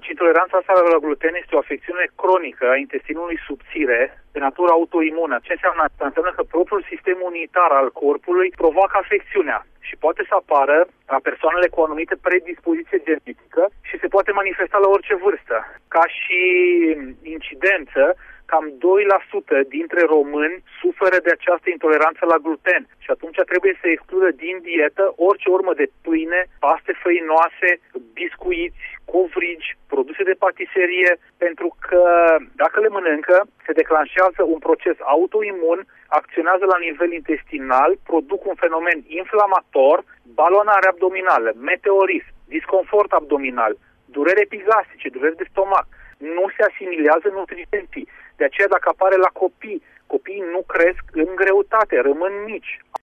Deci intoleranța asta la gluten este o afecțiune cronică a intestinului subțire de natură autoimună. Ce înseamnă asta? Înseamnă că propriul sistem imunitar al corpului provoacă afecțiunea și poate să apară la persoanele cu o anumită predispoziție genetică și se poate manifesta la orice vârstă. Ca și incidență, cam 2% dintre români suferă de această intoleranță la gluten și atunci trebuie să excludă din dietă orice urmă de pâine, paste făinoase, biscuiți, covrigi, produse de patiserie, pentru că dacă le mănâncă, se declanșează un proces autoimun, acționează la nivel intestinal, produc un fenomen inflamator, balonare abdominală, meteorism, disconfort abdominal, durere epigastrice, dureri de stomac. Nu se asimilează nutrienții. De aceea, dacă apare la copii, copiii nu cresc în greutate, rămân mici,